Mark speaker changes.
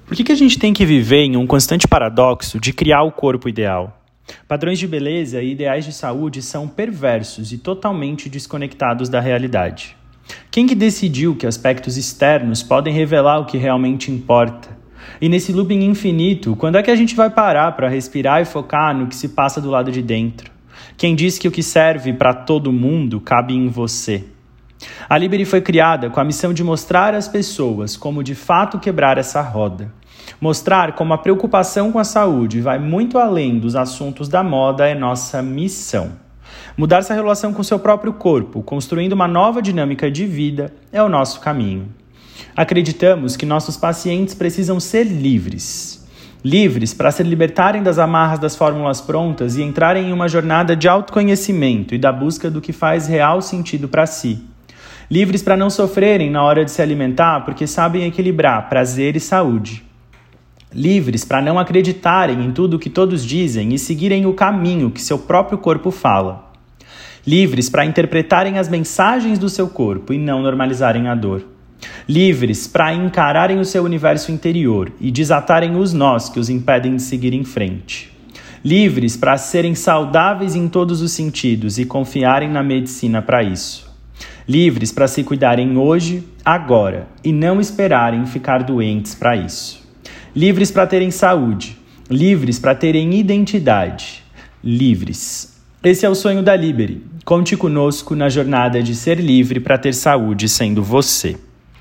Speaker 1: Por que a gente tem que viver em um constante paradoxo de criar o corpo ideal? Padrões de beleza e ideais de saúde são perversos e totalmente desconectados da realidade. Quem que decidiu que aspectos externos podem revelar o que realmente importa? E nesse looping infinito, quando é que a gente vai parar para respirar e focar no que se passa do lado de dentro? Quem diz que o que serve para todo mundo cabe em você? A Liberi foi criada com a missão de mostrar às pessoas como de fato quebrar essa roda. Mostrar como a preocupação com a saúde vai muito além dos assuntos da moda é nossa missão. Mudar essa relação com seu próprio corpo, construindo uma nova dinâmica de vida, é o nosso caminho. Acreditamos que nossos pacientes precisam ser livres. Livres para se libertarem das amarras das fórmulas prontas e entrarem em uma jornada de autoconhecimento e da busca do que faz real sentido para si. Livres para não sofrerem na hora de se alimentar porque sabem equilibrar prazer e saúde. Livres para não acreditarem em tudo o que todos dizem e seguirem o caminho que seu próprio corpo fala. Livres para interpretarem as mensagens do seu corpo e não normalizarem a dor. Livres para encararem o seu universo interior e desatarem os nós que os impedem de seguir em frente. Livres para serem saudáveis em todos os sentidos e confiarem na medicina para isso. Livres para se cuidarem hoje, agora, e não esperarem ficar doentes para isso. Livres para terem saúde. Livres para terem identidade. Livres. Esse é o sonho da Liberi. Conte conosco na jornada de ser livre para ter saúde sendo você.